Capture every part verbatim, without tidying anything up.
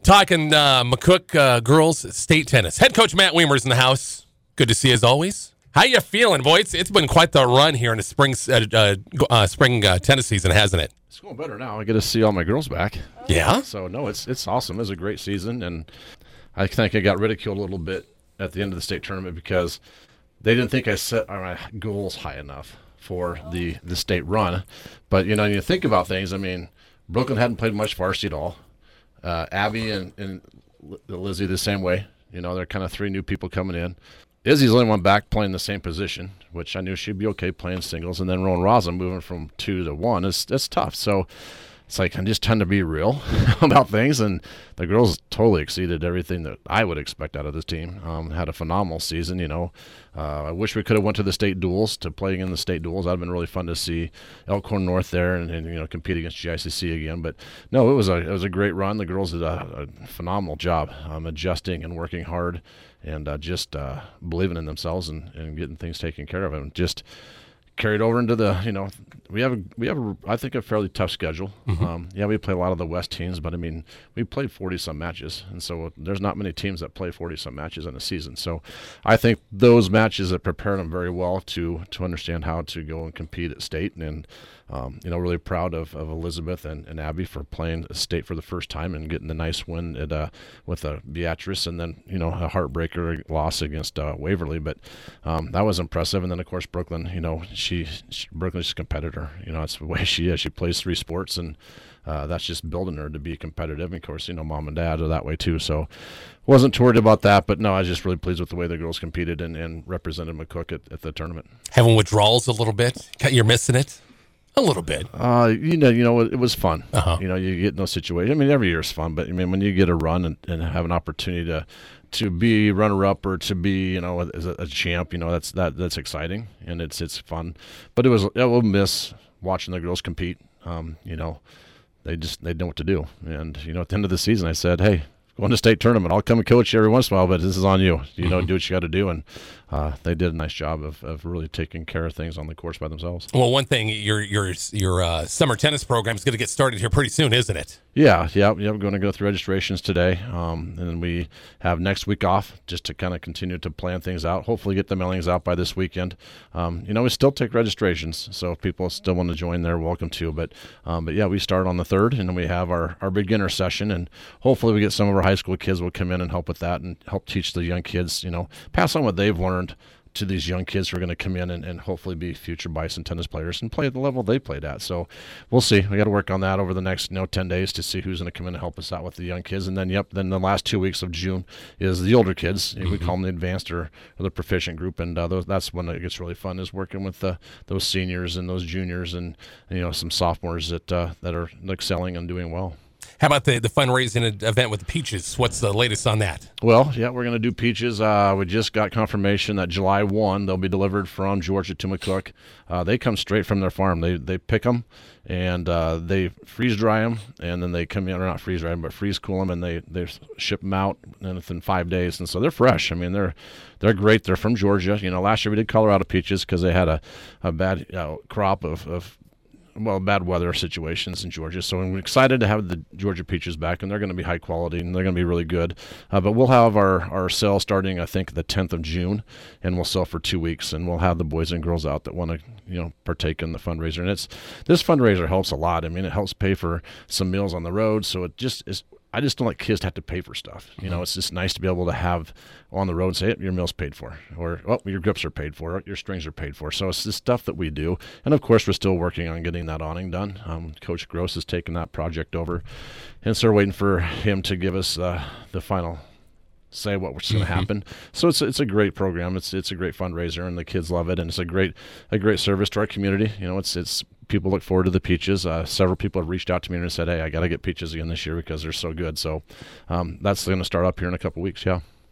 Talking uh, McCook uh, girls state tennis. Head coach Matt Weimer's in the house. Good to see you as always. How you feeling, boy? It's, it's been quite the run here in the spring uh, uh, uh, spring uh, tennis season, hasn't it? It's going better now. I get to see all my girls back. Yeah. So no, it's it's awesome. It was a great season, and I think I got ridiculed a little bit at the end of the state tournament because they didn't think I set my goals high enough for the the state run. But you know, you think about things. I mean, Brooklyn hadn't played much varsity at all. Uh, Abby and, and Lizzie the same way. You know, they're kind of three new people coming in. Izzy's the only one back playing the same position, which I knew she'd be okay playing singles. And then Rowan Rosa moving from two to one is that's tough. So it's like I'm just trying to be real about things. And the girls totally exceeded everything that I would expect out of this team. Um, had a phenomenal season, you know. Uh, I wish we could have went to the state duels to play in the state duels. That would have been really fun to see Elkhorn North there and, and you know compete against G I C C again. But no, it was a it was a great run. The girls did a, a phenomenal job um, adjusting and working hard and uh, just uh, believing in themselves and, and getting things taken care of. And just carried over into the, you know, we have a, we have a, I think a fairly tough schedule. Mm-hmm. Um, yeah, we play a lot of the West teams, but I mean, we played forty some matches. And so there's not many teams that play forty some matches in a season. So I think those matches have prepared them very well to, to understand how to go and compete at state. And, um, you know, really proud of, of Elizabeth and, and Abby for playing state for the first time and getting the nice win at, uh, with uh, Beatrice, and then, you know, a heartbreaker loss against uh, Waverly. But um, that was impressive. And then, of course, Brooklyn, you know, She, she Brooklyn's a competitor. You know, that's the way she is. She plays three sports, and uh, that's just building her to be competitive. And of course, you know, mom and dad are that way too. So wasn't too worried about that. But no, I was just really pleased with the way the girls competed and, and represented McCook at, at the tournament. Having withdrawals a little bit? You're missing it? A little bit. Uh, you know, you know, it, it was fun. Uh-huh. You know, you get in those situations. I mean, every year is fun, but I mean, when you get a run and, and have an opportunity to to be runner-up or to be, you know, as a, a champ, you know, that's that that's exciting and it's it's fun. But it was I will miss watching the girls compete. Um, you know, they just they know what to do. And you know, at the end of the season, I said, hey, going to state tournament, I'll come and coach you every once in a while, but this is on you. You know, mm-hmm. do what you got to do. And uh, they did a nice job of, of really taking care of things on the course by themselves. Well, one thing, your your your uh, summer tennis program is going to get started here pretty soon, isn't it? Yeah, yeah, yeah. We're going to go through registrations today, um, and then we have next week off just to kind of continue to plan things out. Hopefully, get the mailings out by this weekend. Um, you know, we still take registrations, so if people still want to join, they're welcome to. But, um, but yeah, we start on the third, and then we have our, our beginner session, and hopefully, we get some of our high school kids will come in and help with that and help teach the young kids. You know, pass on what they've learned to these young kids who are going to come in and, and hopefully be future Bison tennis players and play at the level they played at. So we'll see. We got to work on that over the next you know ten days to see who's going to come in and help us out with the young kids. And then, yep, then the last two weeks of June is the older kids. Mm-hmm. We call them the advanced or, or the proficient group. And uh, those, that's when it gets really fun, is working with the, those seniors and those juniors and, and you know some sophomores that uh, that are excelling and doing well. How about the, the fundraising event with the Peaches? What's the latest on that? Well, yeah, we're going to do Peaches. Uh, we just got confirmation that July first, they'll be delivered from Georgia to McCook. Uh, they come straight from their farm. They they pick them, and uh, they freeze dry them, and then they come in, or not freeze dry them, but freeze cool them, and they, they ship them out within five days. And so they're fresh. I mean, they're they're great. They're from Georgia. You know, last year we did Colorado Peaches because they had a, a bad you know, crop of, of well, bad weather situations in Georgia. So I'm excited to have the Georgia Peaches back, and they're going to be high quality, and they're going to be really good. Uh, but we'll have our, our sale starting, I think, the tenth of June, and we'll sell for two weeks, and we'll have the boys and girls out that want to, you know, partake in the fundraiser. And it's this fundraiser helps a lot. I mean, it helps pay for some meals on the road, so it just is. I just don't like kids to have to pay for stuff. You know, it's just nice to be able to have on the road and say, hey, your meal's paid for, or, oh, your grips are paid for, or your strings are paid for. So it's the stuff that we do. And, of course, we're still working on getting that awning done. Um, Coach Gross has taken that project over, and so we're waiting for him to give us uh, the final say what was going to happen. So it's it's a great program. It's it's a great fundraiser, and the kids love it, and it's a great a great service to our community. You know, it's it's people look forward to the Peaches. Uh, several people have reached out to me and said, hey, I got to get Peaches again this year because they're so good. So um, that's going to start up here in a couple weeks, yeah.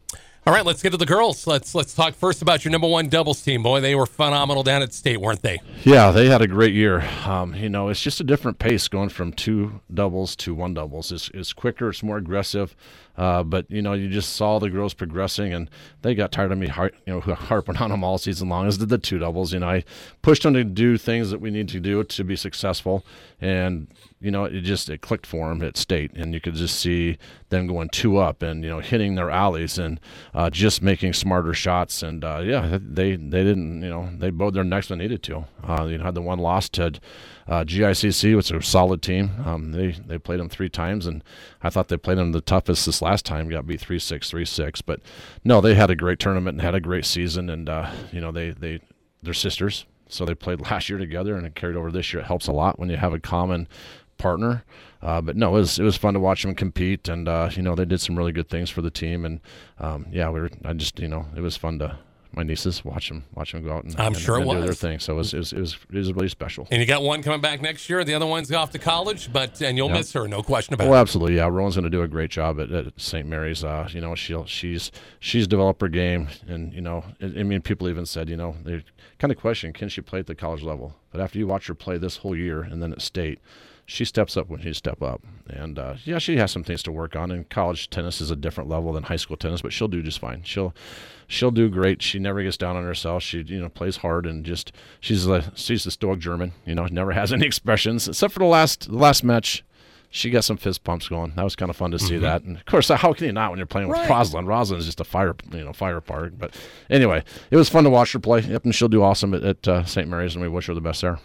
All right, let's get to the girls. Let's let's talk first about your number one doubles team. Boy, they were phenomenal down at State, weren't they? Yeah, they had a great year. Um, you know, it's just a different pace going from two doubles to one doubles. It's, it's quicker, it's more aggressive. Uh, but, you know, you just saw the girls progressing, and they got tired of me har- you know, harping on them all season long, as did the two doubles. You know, I pushed them to do things that we need to do to be successful, and, you know, it just it clicked for them at State, and you could just see them going two up and, you know, hitting their alleys and uh, just making smarter shots. And, uh, yeah, they they didn't, you know, they bowed their necks when they needed to. Uh, you know, had the one loss to uh, G I C C, which is a solid team. Um, they, they played them three times, and I thought they played them the toughest this last time, got beat three six, three six. But, no, they had a great tournament and had a great season, and, uh, you know, they, they, they're sisters. So they played last year together, and it carried over this year. It helps a lot when you have a common partner. Uh, but no, it was it was fun to watch them compete, and uh, you know, they did some really good things for the team. And um, yeah, we were. I just you know, it was fun to my nieces watch them watch them go out and, I'm and, sure and it do their was. thing. So it was, it was it was it was really special. And you got one coming back next year. The other one's off to college, but and you'll Yep. miss her, no question about Well, it. absolutely, yeah. Rowan's going to do a great job at, at Saint Mary's. Uh, you know, she'll she's she's developed her game, and you know, I, I mean, people even said, you know, they kind of question, can she play at the college level? But after you watch her play this whole year and then at State, she steps up when she step up. And uh, yeah, she has some things to work on. And college tennis is a different level than high school tennis, but she'll do just fine. She'll she'll do great. She never gets down on herself. She you know plays hard, and just she's a she's a stoic German. You know, never has any expressions except for the last the last match. She got some fist pumps going. That was kind of fun to see Mm-hmm. that. And of course, how can you not when you're playing with Right. Roslyn? Roslyn is just a fire, you know, fire park. But anyway, it was fun to watch her play. Yep, and she'll do awesome at, at uh, Saint Mary's, and we wish her the best there.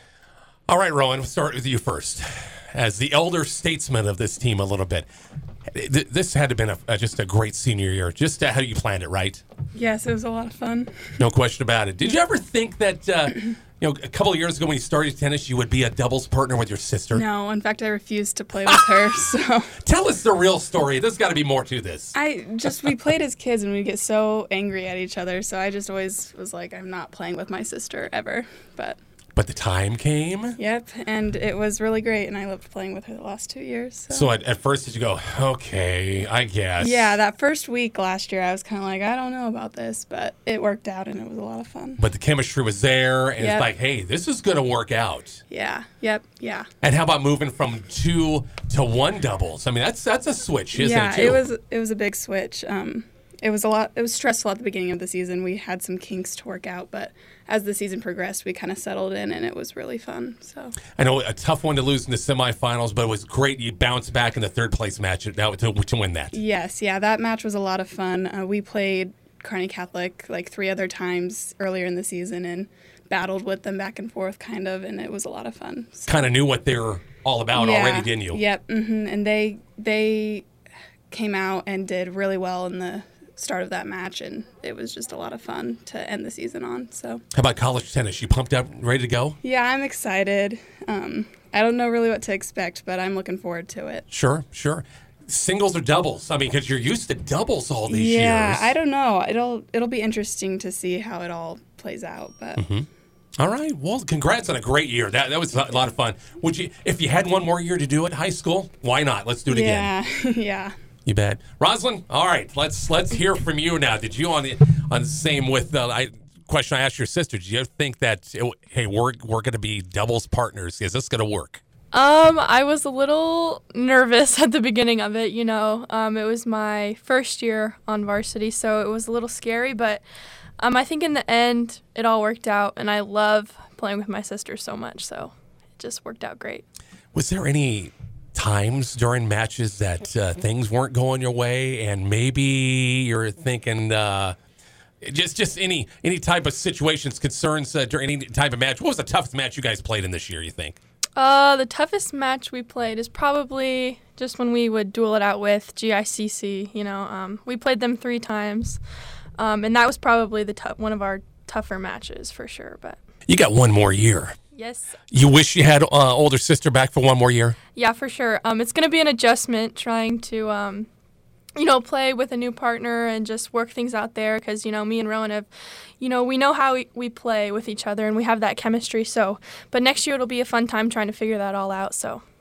All right, Rowan, we'll start with you first. As the elder statesman of this team a little bit, th- this had to have been a, a, just a great senior year, just how you planned it, right? Yes, it was a lot of fun. No question about it. Did you ever think that, uh, you know, a couple of years ago when you started tennis, you would be a doubles partner with your sister? No, in fact, I refused to play with her. So Tell us the real story. There's got to be more to this. I just, we played as kids and we get so angry at each other. So I just always was like, I'm not playing with my sister ever. But But the time came. yep, and it was really great. And I loved playing with her the last two years. So, So at, at first, did you go, okay, I guess. yeah, that first week last year, I was kind of like, I don't know about this, but it worked out and it was a lot of fun. But the chemistry was there, and Yep. it's like, hey, this is going to work out. Yeah, yep, yeah. And how about moving from two to one doubles? I mean, that's that's a switch, isn't yeah, it, too? it was it was a big switch. Um, it was a lot. It was stressful at the beginning of the season. We had some kinks to work out, but as the season progressed, we kind of settled in, and it was really fun. So I know a tough one to lose in the semifinals, but it was great. You bounced back in the third place match to, to, to win that. yes, yeah, that match was a lot of fun. Uh, we played Kearney Catholic like three other times earlier in the season and battled with them back and forth, kind of, and it was a lot of fun. So, Kind of knew what they were all about yeah, already, didn't you? Yep, hmm and they they came out and did really well in the start of that match, and it was just a lot of fun to end the season on. So How about college tennis? You pumped up, ready to go? yeah, I'm excited. Um, I don't know really what to expect, but I'm looking forward to it. Sure, sure. Singles or doubles? I mean, because you're used to doubles all these yeah, years. I don't know. It'll it'll be interesting to see how it all plays out. But All right. Well, congrats on a great year. That that was a lot of fun. Would you, if you had one more year to do it, high school? Why not? Let's do it again. yeah, yeah. You bet. Rosalind, all right, let's let's hear from you now. Did you on the on the same with the I, question I asked your sister? Did you think that it, hey, we're we're going to be doubles partners? Is this going to work? Um, I was a little nervous at the beginning of it, you know. Um, it was my first year on varsity, so it was a little scary, but um, I think in the end it all worked out, and I love playing with my sister so much, so it just worked out great. Was there any times during matches that uh, things weren't going your way, and maybe you're thinking uh, just just any any type of situations, concerns uh, during any type of match? What was the toughest match you guys played in this year, you think? Uh, the toughest match we played is probably just when we would duel it out with G I C C, you know. Um, we played them three times, um, and that was probably the tou- one of our tougher matches for sure, but You got one more year. yes. You wish you had uh, older sister back for one more year? Yeah, for sure. Um, it's going to be an adjustment trying to, um, you know, play with a new partner and just work things out there because, you know, me and Rowan have, you know, we know how we, we play with each other and we have that chemistry. So, but next year it'll be a fun time trying to figure that all out. So,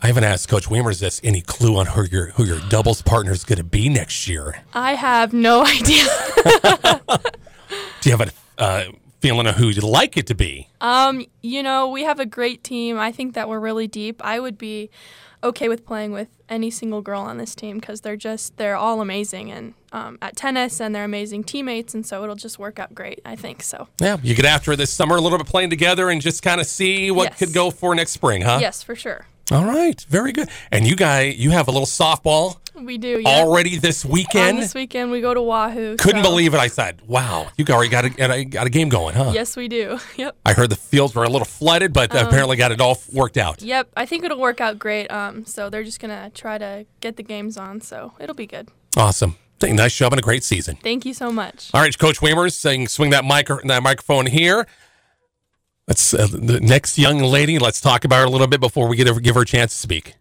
I haven't asked Coach Weimers this. Any clue on who your who your doubles partner is going to be next year? I have no idea. Do you have a uh, feeling of who you'd like it to be? Um, you know, we have a great team. I think that we're really deep. I would be okay with playing with any single girl on this team because they're just they're all amazing and um, at tennis, and they're amazing teammates, and so it'll just work out great, I think. So Yeah, you get after it this summer a little bit playing together and just kind of see what Yes. could go for next spring, huh? yes, for sure. All right, very good. And you guys, you have a little softball We do. Yeah. already this On weekend. this weekend we go to Wahoo. Couldn't so- believe it. I said, "Wow, you already got a, got a, got a game going, huh?" Yes, we do. Yep. I heard the fields were a little flooded, but Um, apparently got it all worked out. Yep. I think it'll work out great. Um, so they're just gonna try to get the games on, so it'll be good. Awesome. Nice job and a great season. Thank you so much. All right, Coach Weimers saying, swing that mic that microphone here. Let's uh, the next young lady. Let's talk about her a little bit before we get her, give her a chance to speak.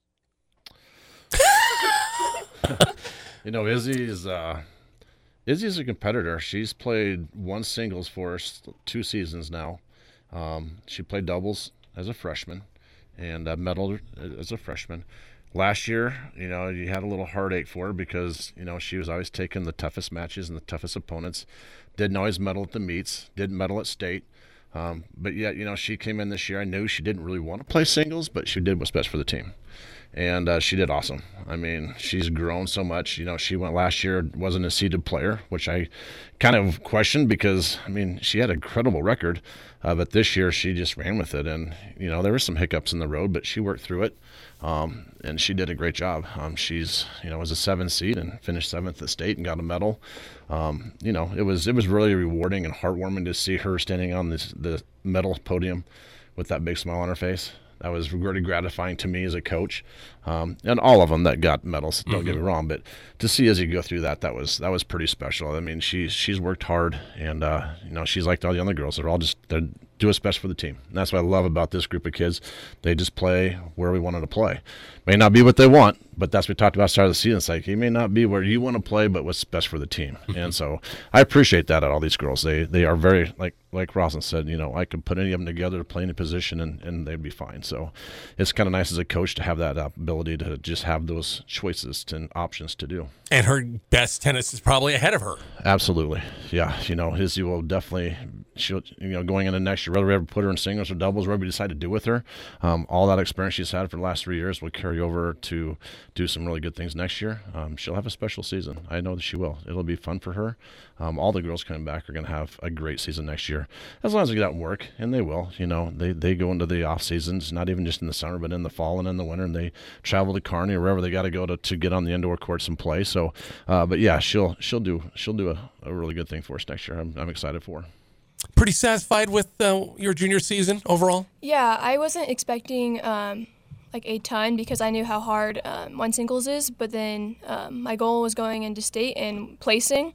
You know, Izzy's uh, Izzy's a competitor. She's played one singles for us two seasons now. Um, she played doubles as a freshman and uh, medaled as a freshman. Last year, you know, you had a little heartache for her because, you know, she was always taking the toughest matches and the toughest opponents. Didn't always medal at the meets, didn't medal at state. Um, but yet, you know, she came in this year. I knew she didn't really want to play singles, but she did what's best for the team. And uh, she did awesome. I mean, she's grown so much. You know, she went last year, wasn't a seeded player, which I kind of questioned because, I mean, she had an incredible record. Uh, but this year she just ran with it. And, you know, there were some hiccups in the road, but she worked through it. Um, and she did a great job. Um, she's, you know, was a seven seed and finished seventh at state and got a medal. Um, you know, it was it was really rewarding and heartwarming to see her standing on this the medal podium with that big smile on her face. That was really gratifying to me as a coach, um, and all of them that got medals. Don't mm-hmm. get me wrong, but to see Izzy go through that, that was that was pretty special. I mean, she's she's worked hard, and uh, you know, she's like all the other girls. They're all just they do what's best for the team. And that's what I love about this group of kids. They just play where we wanted to play. May not be what they want, but that's what we talked about at the start of the season. It's like, it may not be where you want to play, but what's best for the team. And so I appreciate that at all these girls. They they are very, like like Roslyn said, you know, I could put any of them together to play in a position and, and they'd be fine. So it's kind of nice as a coach to have that ability to just have those choices and options to do. And her best tennis is probably ahead of her. Absolutely. Yeah. You know, Izzy will definitely, she'll, you know, going into next year, whether we ever put her in singles or doubles, whatever we decide to do with her, um, all that experience she's had for the last three years will carry over to do some really good things next year. Um, she'll have a special season. I know that she will. It'll be fun for her. Um, all the girls coming back are going to have a great season next year, as long as they get out and work, and they will. You know, they, they go into the off seasons, not even just in the summer, but in the fall and in the winter, and they travel to Kearney or wherever they got to go to to get on the indoor courts and play. So, uh, but yeah, she'll she'll do she'll do a, a really good thing for us next year. I'm I'm excited for her. Pretty satisfied with uh, your junior season overall? Yeah, I wasn't expecting um, like a ton because I knew how hard um, one singles is, but then um, my goal was going into state and placing,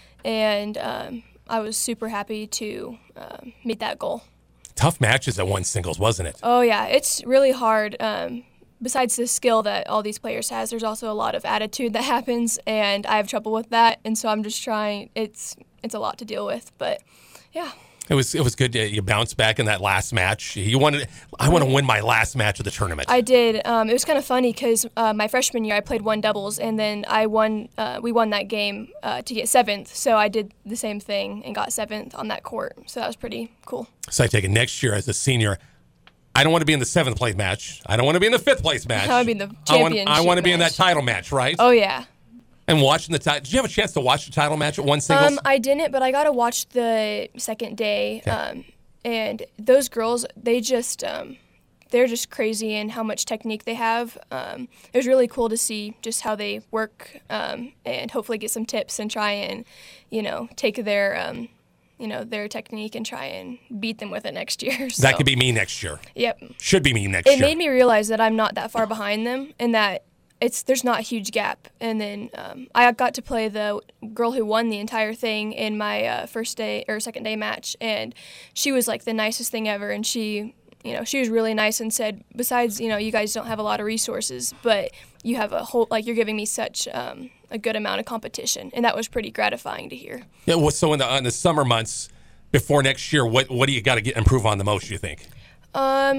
and um, I was super happy to uh, meet that goal. Tough matches at one singles, wasn't it? Oh yeah, it's really hard. Um, besides the skill that all these players has, there's also a lot of attitude that happens, and I have trouble with that, and so I'm just trying. It's it's a lot to deal with, but yeah. It was it was good. You bounced back in that last match. You wanted. I want to win my last match of the tournament. I did. Um, it was kind of funny because uh, my freshman year I played one doubles, and then I won. Uh, we won that game uh, to get seventh. So I did the same thing and got seventh on that court. So that was pretty cool. So I take it next year as a senior. I don't want to be in the seventh place match. I don't want to be in the fifth place match. I want to be in the I want, championship I want to be in that match. title match, right? Oh yeah. And watching the title. Did you have a chance to watch the title match at one singles? Um, I didn't, but I got to watch the second day. Okay. Um, and those girls, they just, um, they're just crazy in how much technique they have. Um, it was really cool to see just how they work um, and hopefully get some tips and try and, you know, take their, um, you know, their technique and try and beat them with it next year. So, that could be me next year. Yep. Should be me next It year. made me realize that I'm not that far behind them and that it's there's not a huge gap. And then um, I got to play the girl who won the entire thing in my uh, first day or second day match, and she was like the nicest thing ever. And she, you know, she was really nice and said, besides, you know, you guys don't have a lot of resources, but you have a whole like you're giving me such um, a good amount of competition, and that was pretty gratifying to hear. Yeah. Well, so in the in the summer months before next year, what what do you got to get improve on the most? You think? Um,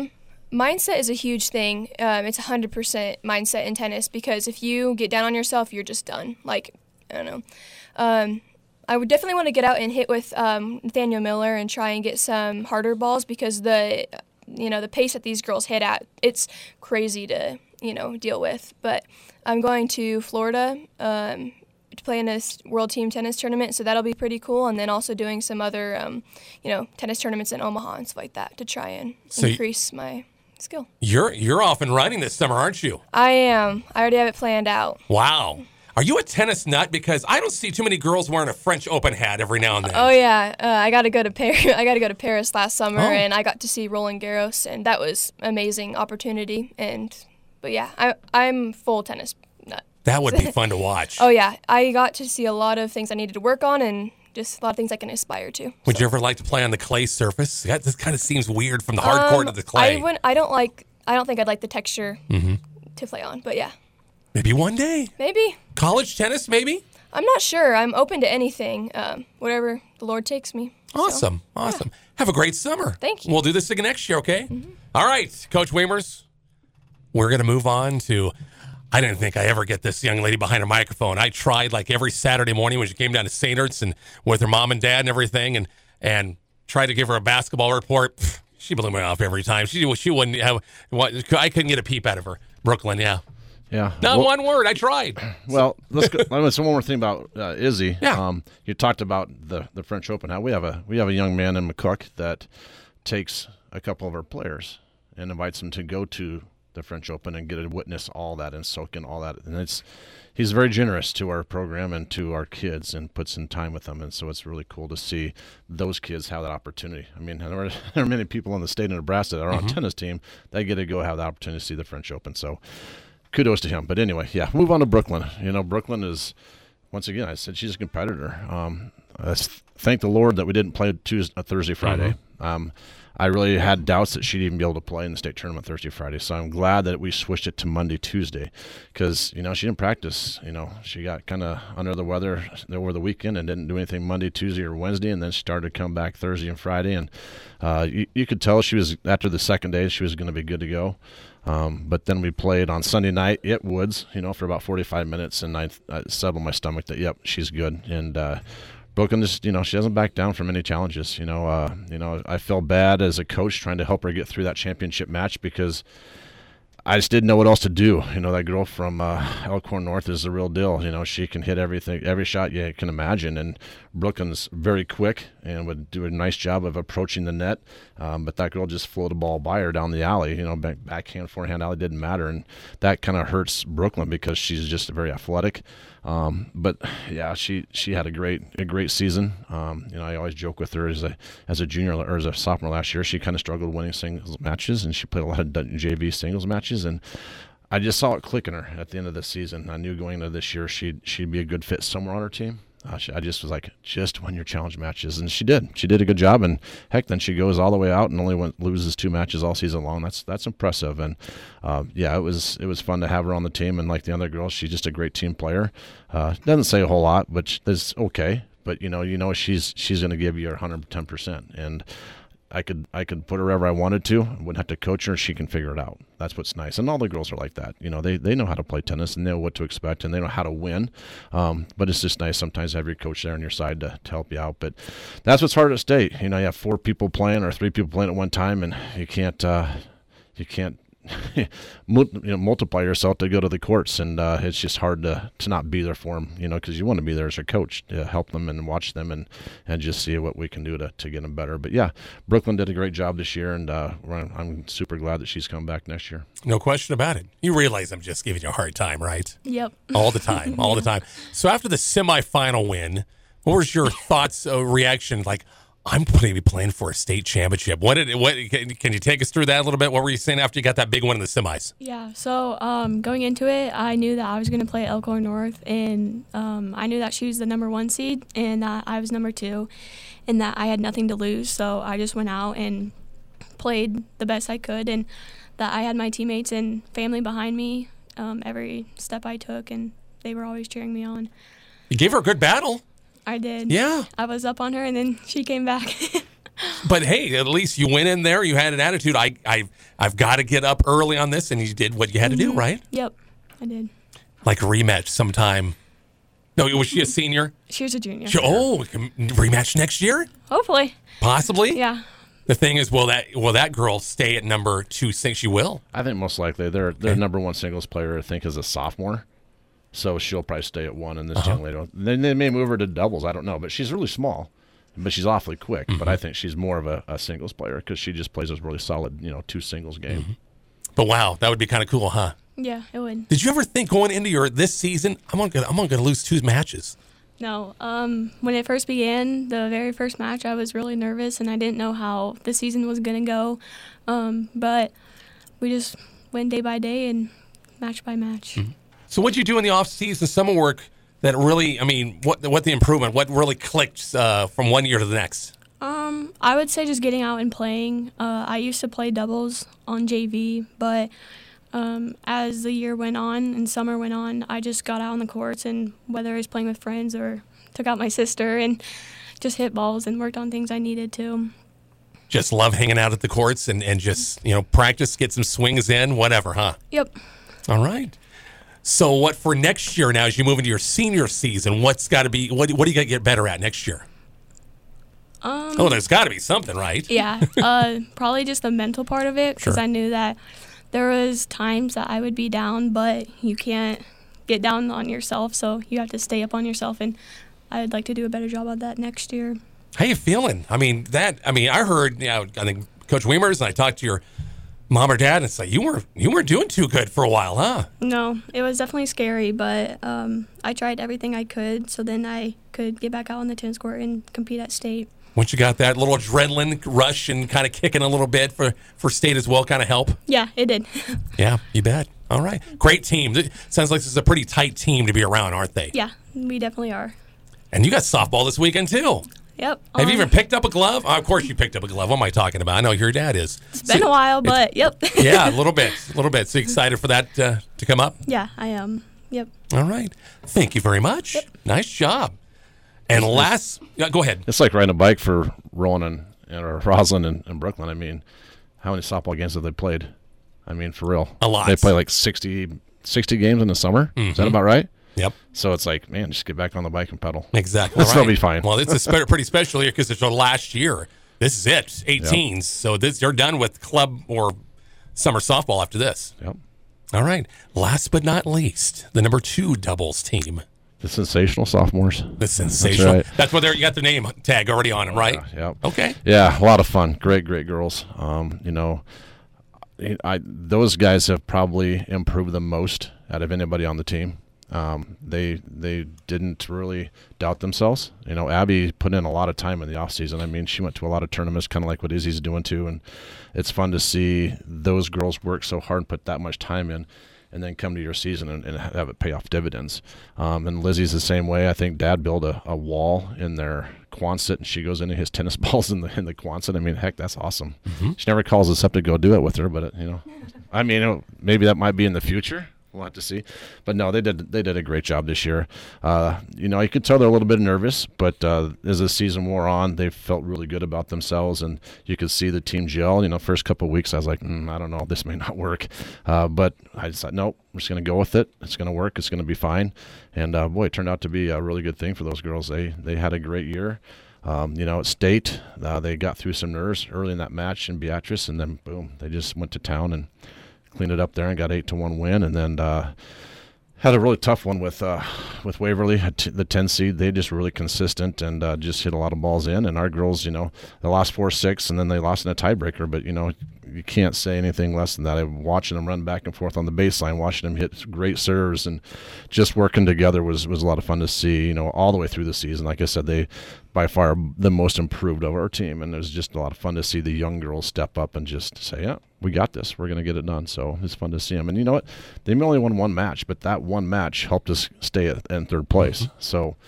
mindset is a huge thing. Um, it's one hundred percent mindset in tennis because if you get down on yourself, you're just done. Like, I don't know. Um, I would definitely want to get out and hit with um, Nathaniel Miller and try and get some harder balls because the, you know, the pace that these girls hit at, it's crazy to, you know, deal with. But I'm going to Florida um, to play in a World Team Tennis Tournament, so that'll be pretty cool. And then also doing some other, um, you know, tennis tournaments in Omaha and stuff like that to try and so increase my skill. You're you're off and running this summer, aren't you? I am. I already have it planned out. Wow. Are you a tennis nut? Because I don't see too many girls wearing a French Open hat every now and then. Oh yeah, uh, I got to go to Paris. I got to go to Paris last summer, Oh. and I got to see Roland Garros, and that was amazing opportunity. And but yeah, I I'm full tennis nut. That would be fun to watch. Oh yeah, I got to see a lot of things I needed to work on, and just a lot of things I can aspire to. Would so. you ever like to play on the clay surface? That, this kind of seems weird from the hard court Um, to the clay. I wouldn't. I don't like. I don't think I'd like the texture Mm-hmm. to play on. But yeah, Maybe one day. maybe. College tennis, maybe? I'm not sure. I'm open to anything. Um, whatever the Lord takes me. So, Awesome. Awesome. Have a great summer. Thank you. We'll do this again next year, okay? All right, Coach Weimers, we're going to move on to, I didn't think I ever get this young lady behind a microphone. I tried like every Saturday morning when she came down to Saint Ertz and with her mom and dad and everything and, and tried to give her a basketball report. Pfft, she blew me off every time. She, she wouldn't have, what, I couldn't get a peep out of her. Brooklyn, yeah. Yeah. Not well, one word. I tried. Well, let's go. I mean, so one more thing about uh, Izzy. Yeah. Um, you talked about the, the French Open. How we have a we have a young man in McCook that takes a couple of our players and invites them to go to the French Open and get to witness all that and soak in all that. And it's he's very generous to our program and to our kids and puts in time with them. And so it's really cool to see those kids have that opportunity. I mean, there are, there are many people in the state of Nebraska that are on Mm-hmm. a tennis team that get to go have the opportunity to see the French Open. So kudos to him. But anyway, yeah, move on to Brooklyn. You know, Brooklyn is, once again, I said she's a competitor. Um, I s- thank the Lord that we didn't play Tuesday, uh, Thursday, Friday. Um, I really had doubts that she'd even be able to play in the state tournament Thursday, Friday. So I'm glad that we switched it to Monday, Tuesday, because, you know, she didn't practice. You know, she got kind of under the weather over the weekend and didn't do anything Monday, Tuesday, or Wednesday, and then she started to come back Thursday and Friday. And uh, you, you could tell she was, after the second day, she was going to be good to go. Um, but then we played on Sunday night at Woods, you know, for about forty-five minutes, and I, I settled my stomach that, yep, she's good. And uh, Brooklyn just, you know, she doesn't back down from any challenges. You know, uh, you know, I feel bad as a coach trying to help her get through that championship match because I just didn't know what else to do. You know, that girl from uh, Elkhorn North is the real deal. You know, she can hit everything, every shot you can imagine. And Brooklyn's very quick and would do a nice job of approaching the net. Um, but that girl just floated a ball by her down the alley. You know, back, backhand, forehand alley didn't matter. And that kind of hurts Brooklyn because she's just very athletic. Um, but yeah, she, she had a great a great season. Um, you know, I always joke with her as a as a junior or as a sophomore last year. She kind of struggled winning singles matches, and she played a lot of J V singles matches. And I just saw it click in her at the end of the season. I knew going into this year she'd she'd be a good fit somewhere on her team. Uh, she, I just was like, just win your challenge matches, and she did. She did a good job, and heck, then she goes all the way out and only went, loses two matches all season long. That's that's impressive, and uh, yeah, it was it was fun to have her on the team. And like the other girls, she's just a great team player. Uh, doesn't say a whole lot, but it's okay. But you know, you know, she's she's going to give you her one hundred ten percent, and I could I could put her wherever I wanted to. I wouldn't have to coach her. She can figure it out. That's what's nice. And all the girls are like that. You know, they, they know how to play tennis and they know what to expect and they know how to win. Um, but it's just nice sometimes to have your coach there on your side to, to help you out. But that's what's hard at state. You know, you have four people playing or three people playing at one time, and you can't uh, you can't you know, multiply yourself to go to the courts, and uh, it's just hard to, to not be there for them, you know, because you want to be there as a coach to help them and watch them and, and just see what we can do to, to get them better. But yeah, Brooklyn did a great job this year, and uh, I'm super glad that she's coming back next year. No question about it. You realize I'm just giving you a hard time, right? Yep. All the time, all the time. So after the semifinal win, what was your thoughts, uh, reaction? Like, I'm going to be playing for a state championship. What did what? Can, can you take us through that a little bit? What were you saying after you got that big win in the semis? Yeah, so um, going into it, I knew that I was going to play Elkhorn North, and um, I knew that she was the number one seed and that I was number two, and that I had nothing to lose. So I just went out and played the best I could, and that I had my teammates and family behind me um, every step I took, and they were always cheering me on. You gave her a good battle. I did. Yeah. I was up on her, and then she came back. But hey, at least you went in there. You had an attitude. I, I, I've got to get up early on this, and you did what you had to do, right? Yep, I did. Like a rematch sometime. No, was she a senior? She was a junior. She, oh, rematch next year? Hopefully. Possibly. Yeah. The thing is, will that will that girl stay at number two? Think she will? I think most likely their their Okay. number one singles player, I think, is a sophomore, so she'll probably stay at one. And this Uh-huh. young lady, then they may move her to doubles. I don't know, but she's really small, but she's awfully quick. Mm-hmm. But I think she's more of a, a singles player because she just plays a really solid, you know, two singles game. Mm-hmm. But wow, that would be kind of cool, huh? Yeah, it would. Did you ever think going into your this season, I'm only gonna I'm only gonna lose two matches? No. Um, when it first began, the very first match, I was really nervous, and I didn't know how the season was going to go. Um, but we just went day by day and match by match. Mm-hmm. So what'd you do in the off season summer work that really, I mean, what what the improvement, what really clicked uh, from one year to the next? Um, I would say just getting out and playing. Uh, I used to play doubles on J V, but um, as the year went on and summer went on, I just got out on the courts, and whether I was playing with friends or took out my sister and just hit balls and worked on things I needed to. Just love hanging out at the courts and, and just, you know, practice, get some swings in, whatever, huh? Yep. All right. So what for next year now as you move into your senior season, what's got to be, what, what do you got to get better at next year? Um, Oh, there's got to be something, right? yeah, uh, probably just the mental part of it, because Sure. I knew that there was times that I would be down, but you can't get down on yourself, so you have to stay up on yourself, and I'd like to do a better job of that next year. How you feeling? I mean, that, I mean, I heard, you know, I think Coach Weimers and I talked to your mom or dad, and it's like, you were, you weren't doing too good for a while, huh? No, it was definitely scary, but um, I tried everything I could, so then I could get back out on the tennis court and compete at state. Once you got that little adrenaline rush and kind of kicking a little bit for, for state as well, kind of help? Yeah, it did. Yeah, you bet. All right. Great team. It sounds like this is a pretty tight team to be around, aren't they? Yeah, we definitely are. And you got softball this weekend, too. Yep. Have you um, even picked up a glove? Oh, of course you picked up a glove. What am I talking about? I know your dad is. It's been a while, but yep. Yeah, a little bit. A little bit. So you excited for that uh, to come up? Yeah, I am. Yep. All right. Thank you very much. Nice job. And last, yeah, go ahead. It's like riding a bike for Rowan and, and or Roslyn and, and Brooklyn. I mean, how many softball games have they played? I mean, for real. A lot. They play like sixty, sixty games in the summer. Is that about right? Yep. So it's like, man, just get back on the bike and pedal. Exactly. It'll still right. be fine. Well, it's a spe- pretty special year because it's our last year. This is it, eighteens. So this you're done with club or summer softball after this. Yep. All right. Last but not least, the number two doubles team, The sensational sophomores. the sensational. right. That's what they're. You got their name tag already on them, right? Yeah, yep. Okay. Yeah, a lot of fun. Great, great girls. Um, you know, I those guys have probably improved the most out of anybody on the team. Um, they they didn't really doubt themselves. You know, Abby put in a lot of time in the off season. I mean, she went to a lot of tournaments, kind of like what Izzy's doing too, and it's fun to see those girls work so hard and put that much time in, and then come to your season and, and have it pay off dividends. Um, and Lizzie's the same way. I think Dad built a, a wall in their Quonset, and she goes into his tennis balls in the in the Quonset. I mean, heck, that's awesome. Mm-hmm. She never calls us up to go do it with her, but it, you know, I mean, you know, maybe that might be in the future. We'll have to see. But no, they did they did a great job this year. Uh, you know, you could tell they're a little bit nervous, but uh, as the season wore on, they felt really good about themselves, and you could see the team gel. You know, first couple of weeks, I was like, mm, I don't know, this may not work. Uh, but I decided, nope, we're just going to go with it. It's going to work. It's going to be fine. And, uh, boy, it turned out to be a really good thing for those girls. They, they had a great year. Um, you know, at state, uh, they got through some nerves early in that match in Beatrice, and then, boom, they just went to town and cleaned it up there and got eight to one win, and then uh, had a really tough one with uh, with Waverly, the ten seed. They just really consistent and uh, just hit a lot of balls in. And our girls, you know, they lost four six, and then they lost in a tiebreaker. But you know, you can't say anything less than that. I'm watching them run back and forth on the baseline, watching them hit great serves, and just working together was was a lot of fun to see. You know, all the way through the season. Like I said, they by far the most improved of our team, and it was just a lot of fun to see the young girls step up and just say, yeah, we got this. We're going to get it done. So it's fun to see them. And you know what? They only won one match, but that one match helped us stay at, in third place. Mm-hmm. So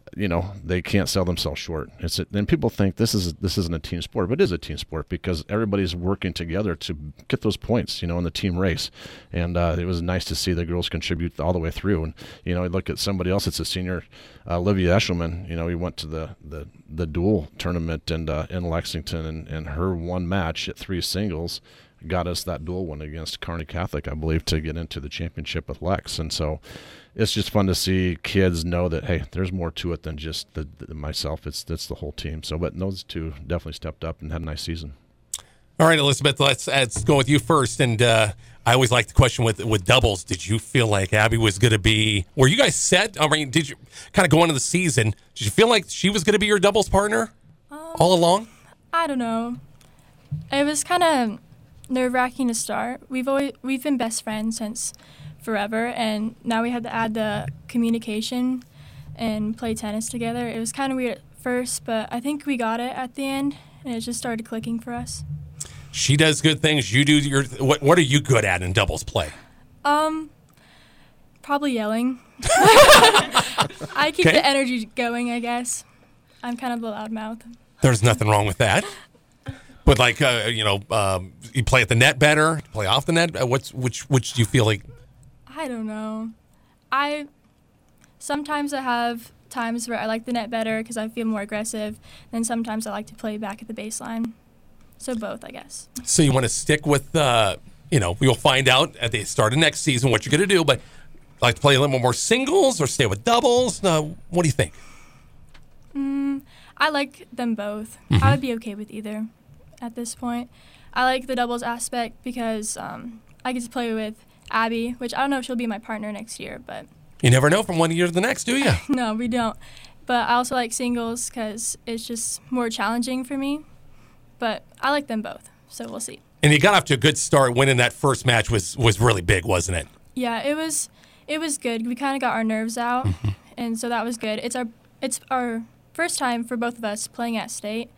you know, they can't sell themselves short. It's a, and people think this is this isn't a team sport, but it is a team sport because everybody's working together to get those points, you know, in the team race. And uh, it was nice to see the girls contribute all the way through. And you know, you look at somebody else. It's a senior, uh, Olivia Eshelman. You know, he went to the the, the dual tournament and uh, in Lexington, and, and her one match at three singles got us that dual win against Kearney Catholic, I believe, to get into the championship with Lex. And so it's just fun to see kids know that, hey, there's more to it than just the, the myself. It's it's the whole team. So, but those two definitely stepped up and had a nice season. All right, Elizabeth, let's, let's go with you first. And uh, I always like the question with with doubles. Did you feel like Abby was going to be, were you guys set? I mean, did you kind of go into the season, did you feel like she was going to be your doubles partner um, all along? I don't know. It was kind of nerve-wracking to start. We've always we've been best friends since forever, and now we had to add the communication and play tennis together. It was kind of weird at first, but I think we got it at the end, and it just started clicking for us. She does good things. You do your. What What are you good at in doubles play? Um, probably yelling. I keep Okay. the energy going, I guess. I'm kind of a loudmouth. There's nothing wrong with that. But like, uh, you know, um, you play at the net better, play off the net. Uh, what's which? Which do you feel like? I don't know. I sometimes I have times where I like the net better because I feel more aggressive. Then sometimes I like to play back at the baseline. So both, I guess. So you want to stick with, uh, you know, we'll find out at the start of next season what you're going to do. But like to play a little more singles or stay with doubles. Uh, what do you think? Mm, I like them both. Mm-hmm. I would be okay with either at this point. I like the doubles aspect because um, I get to play with Abby, which I don't know if she'll be my partner next year, but You never know from one year to the next, do you? no, we don't. But I also like singles because it's just more challenging for me. But I like them both, so we'll see. And you got off to a good start. Winning that first match was was really big, wasn't it? Yeah, it was. It was good. We kind of got our nerves out, mm-hmm. and so that was good. It's our it's our first time for both of us playing at state,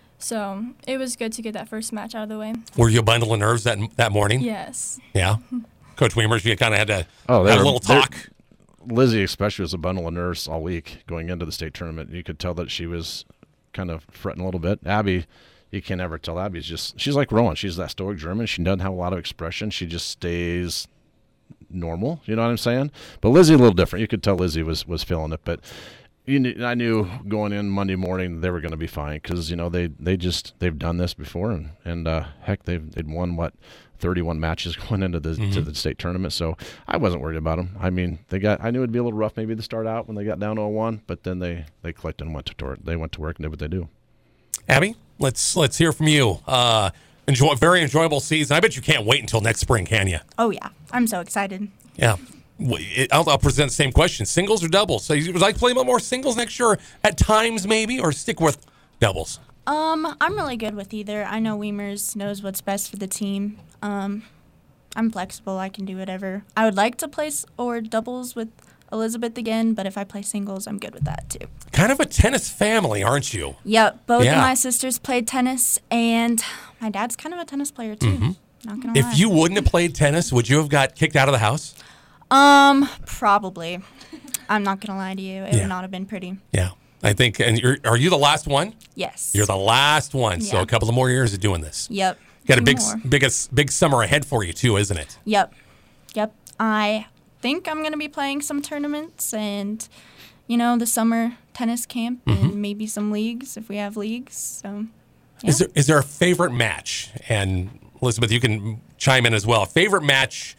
so it was good to get that first match out of the way. Were you a bundle of nerves that that morning? Yes. Yeah. Coach Weimers, you kind of had to Oh, have were, a little talk. Lizzie especially was a bundle of nerves all week going into the state tournament. You could tell that she was kind of fretting a little bit. Abby, you can't ever tell. Abby's just, she's like Rowan. She's that stoic German. She doesn't have a lot of expression. She just stays normal. You know what I'm saying? But Lizzie, a little different. You could tell Lizzie was, was feeling it. But you knew, I knew going in Monday morning they were going to be fine because, you know, they, they just, they've done this before. And, and uh, heck, they've they'd won, what, thirty-one matches going into the mm-hmm. to the state tournament. So I wasn't worried about them. I mean, they got, I knew it'd be a little rough maybe to start out when they got down oh one, but then they, they clicked and went to work. They went to work and did what they do. Abby, let's let's hear from you. Uh, enjoy very enjoyable season. I bet you can't wait until next spring, can you? Oh yeah, I'm so excited. Yeah, I'll, I'll present the same question: singles or doubles? So you would like to play a little more singles next year at times, maybe, or stick with doubles? Um, I'm really good with either. I know Weimers knows what's best for the team. Um, I'm flexible. I can do whatever. I would like to play or doubles with Elizabeth again, but if I play singles, I'm good with that too. Kind of a tennis family, aren't you? Yep. Both yeah. of my sisters played tennis, and my dad's kind of a tennis player too. Mm-hmm. Not gonna if lie. you wouldn't have played tennis, would you have got kicked out of the house? Um, probably. I'm not gonna lie to you. It yeah. would not have been pretty. Yeah, I think. And you're, are you the last one? Yes. You're the last one. Yeah. So a couple of more years of doing this. Yep. Got a Two big, more. biggest, big summer ahead for you too, isn't it? Yep. Yep. I think I'm going to be playing some tournaments and, you know, the summer tennis camp mm-hmm. and maybe some leagues if we have leagues. So, yeah. Is there is there a favorite match? And Elizabeth, you can chime in as well. Favorite match?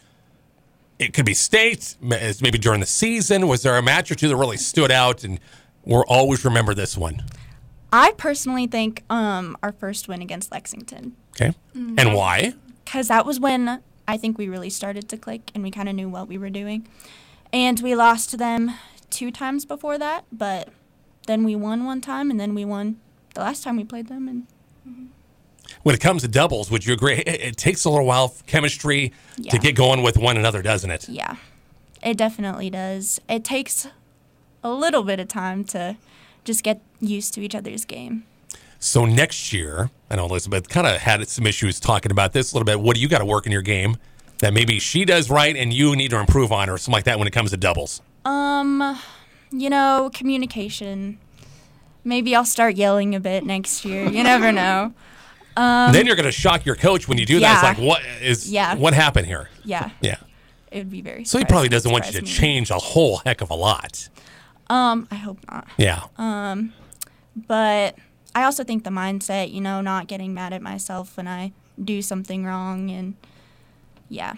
It could be state, maybe during the season. Was there a match or two that really stood out and we'll always remember this one? I personally think um, our first win against Lexington. Okay. Mm-hmm. And why? Because that was when I think we really started to click and we kind of knew what we were doing. And we lost to them two times before that, but then we won one time and then we won the last time we played them. And mm-hmm. When it comes to doubles, would you agree? It, it takes a little while for chemistry yeah. to get going with one another, doesn't it? Yeah, it definitely does. It takes a little bit of time to just get used to each other's game. So next year, I know Elizabeth kind of had some issues talking about this a little bit. What do you got to work in your game that maybe she does right and you need to improve on or something like that when it comes to doubles? Um, you know, communication. Maybe I'll start yelling a bit next year. You never know. Um, then you're going to shock your coach when you do that. It's yeah. like, what is? Yeah. What happened here? Yeah. Yeah. It would be very. So he surprising- probably doesn't want you to surprise me. change a whole heck of a lot. Um, I hope not. Yeah. Um, but I also think the mindset, you know, not getting mad at myself when I do something wrong, and yeah.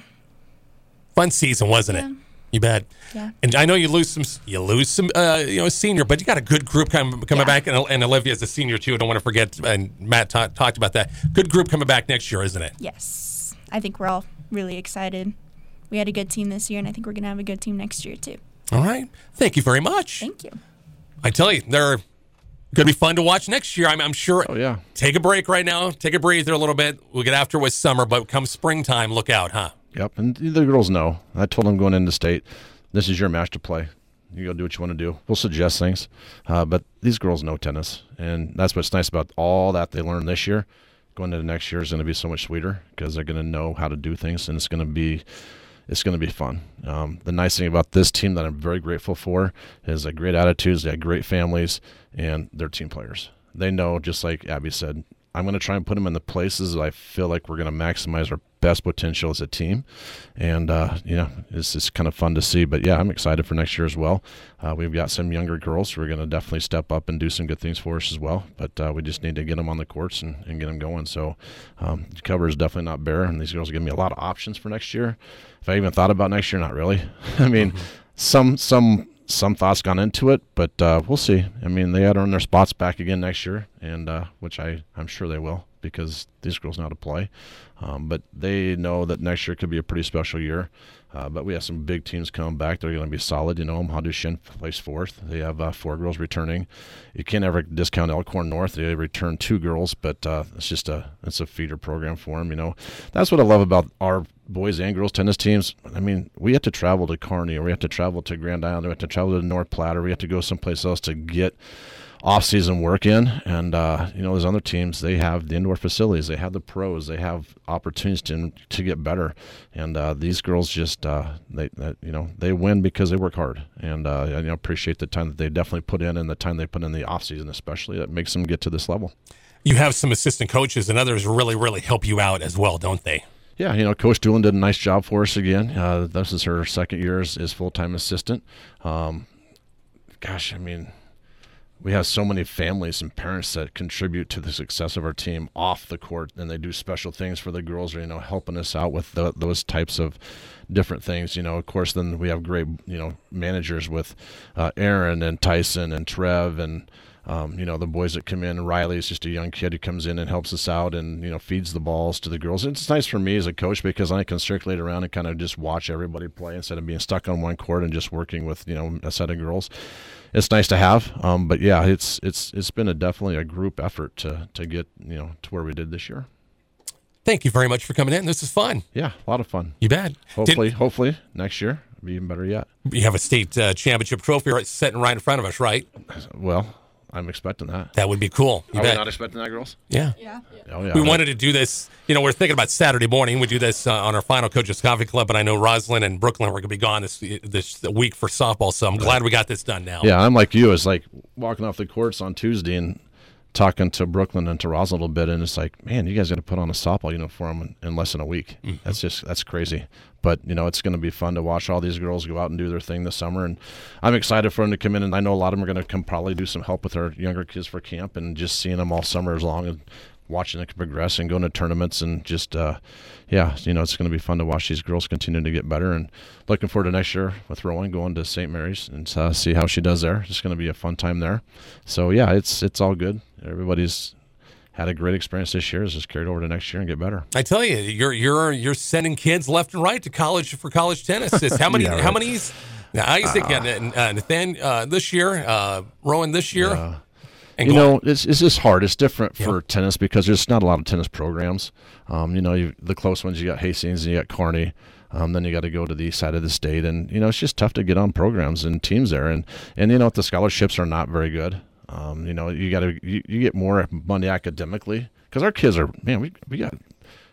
Fun season, wasn't Yeah. it? You bet. Yeah. And I know you lose some, you lose some, uh, you know, senior, but you got a good group coming coming Yeah. back, and, and Olivia's a senior too. I don't want to forget, and Matt ta- talked about that. Good group coming back next year, isn't it? Yes. I think we're all really excited. We had a good team this year, and I think we're going to have a good team next year, too. All right. Thank you very much. Thank you. I tell you, they're going to be fun to watch next year. I'm, I'm sure. Oh, yeah. Take a break right now. Take a breather a little bit. We'll get after with summer, but come springtime, look out, huh? Yep, and the girls know. I told them going into state, this is your match to play. You go do what you want to do. We'll suggest things, uh, but these girls know tennis, and that's what's nice about all that they learned this year. Going into next year is going to be so much sweeter because they're going to know how to do things, and it's going to be it's going to be fun. Um, the nice thing about this team that I'm very grateful for is they great attitudes, they have great families, and they're team players. They know, just like Abby said, I'm going to try and put them in the places that I feel like we're going to maximize our best potential as a team. And, uh, you know, it's just kind of fun to see. But, yeah, I'm excited for next year as well. Uh, we've got some younger girls who are going to definitely step up and do some good things for us as well. But uh, we just need to get them on the courts and, and get them going. So um, the cover is definitely not bare, and these girls give me a lot of options for next year. If I even thought about next year, not really. I mean, mm-hmm. some some – Some thoughts gone into it, but uh, we'll see. I mean, they had to earn their spots back again next year, and uh, which I, I'm sure they will because these girls know how to play. Um, but they know that next year could be a pretty special year. Uh, but we have some big teams coming back. They're going to be solid. You know, Omaha Duchesne placed fourth. They have uh, four girls returning. You can't ever discount Elkhorn North. They return two girls, but uh, it's just a it's a feeder program for them. You know, that's what I love about our boys and girls tennis teams. I mean, we have to travel to Kearney, or we have to travel to Grand Island, or we have to travel to North Platte, or we have to go someplace else to get off-season work in. And uh, you know, those other teams, they have the indoor facilities, they have the pros, they have opportunities to to get better. And uh, these girls just uh, they, they you know they win because they work hard. And uh, I you know, appreciate the time that they definitely put in, and the time they put in the off-season, especially that makes them get to this level. You have some assistant coaches, and others really really help you out as well, don't they? Yeah, you know, Coach Doolin did a nice job for us again. Uh, this is her second year as, as full-time assistant. Um, gosh, I mean, we have so many families and parents that contribute to the success of our team off the court, and they do special things for the girls, or, you know, helping us out with the, those types of different things. You know, of course, then we have great, you know, managers with uh, Aaron and Tyson and Trev and Um, you know, the boys that come in. Riley's just a young kid who comes in and helps us out and, you know, feeds the balls to the girls. It's nice for me as a coach because I can circulate around and kind of just watch everybody play instead of being stuck on one court and just working with, you know, a set of girls. It's nice to have. Um, but, yeah, it's it's it's been a definitely a group effort to, to get, you know, to where we did this year. Thank you very much for coming in. This is fun. Yeah, a lot of fun. You bet. Hopefully, Did, hopefully next year will be even better yet. You have a state uh, championship trophy right, sitting right in front of us, right? Well, I'm expecting that. That would be cool. You Are bet. we not expecting that, girls? Yeah. Yeah. Oh, yeah. We wanted to do this. You know, we're thinking about Saturday morning. We do this uh, on our final Coaches Coffee Club, but I know Roslyn and Brooklyn were going to be gone this this week for softball, so I'm glad we got this done now. Yeah, I'm like you. It's like walking off the courts on Tuesday and talking to Brooklyn and to Roslyn a little bit, and it's like, man, you guys got to put on a softball uniform in, in less than a week. Mm-hmm. That's just that's crazy. But, you know, it's going to be fun to watch all these girls go out and do their thing this summer. And I'm excited for them to come in. And I know a lot of them are going to come probably do some help with our younger kids for camp, and just seeing them all summer as long and watching them progress and going to tournaments. And just, uh, yeah, you know, it's going to be fun to watch these girls continue to get better. And looking forward to next year with Rowan going to Saint Mary's and uh, see how she does there. It's going to be a fun time there. So, yeah, it's it's all good. Everybody's had a great experience this year. It's just carried over to next year and get better. I tell you, you're you're you're sending kids left and right to college for college tennis. It's how many? Yeah, right. How many? Now, Isaac uh, and uh, Nathan uh, this year, uh, Rowan this year. Yeah. And you Glenn. know, it's it's just hard. It's different for Yep. tennis because there's not a lot of tennis programs. Um, you know, you, the close ones, you got Hastings and you got Kearney. Um, then you got to go to the east side of the state, and you know, it's just tough to get on programs and teams there. And and you know, the scholarships are not very good. Um, you know, you got to you, you get more money academically because our kids are man. We we got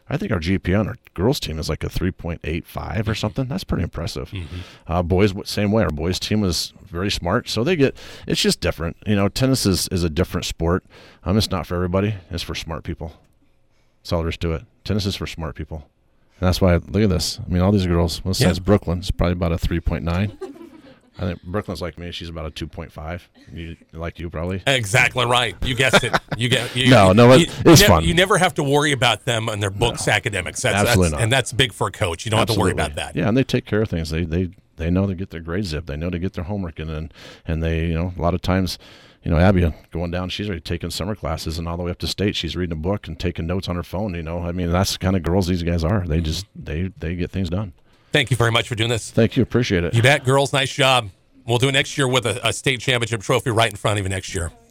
I think our G P A on our girls team is like a three point eight five or something. That's pretty impressive. Mm-hmm. Uh, boys, same way. Our boys team was very smart, so they get. It's just different. You know, tennis is, is a different sport. Um, it's not for everybody. It's for smart people. That's all there is to it. Tennis is for smart people, and that's why. Look at this. I mean, all these girls. Well, besides yeah. Brooklyn, it's probably about a three point nine. I think Brooklyn's like me. She's about a two point five. You, like you, probably. Exactly right. You guessed it. You get. You, no, no, you, it's you fun. Ne- you never have to worry about them and their books, no, academics. That's, absolutely that's, not. And that's big for a coach. You don't absolutely. have to worry about that. Yeah, and they take care of things. They they they know to get their grades up. They know to get their homework in, and and they you know a lot of times, you know, Abby going down, she's already taking summer classes, and all the way up to state, she's reading a book and taking notes on her phone. You know, I mean, that's the kind of girls these guys are. They just they they get things done. Thank you very much for doing this. Thank you, appreciate it. You bet, girls. Nice job. We'll do it next year with a, a state championship trophy right in front of you next year.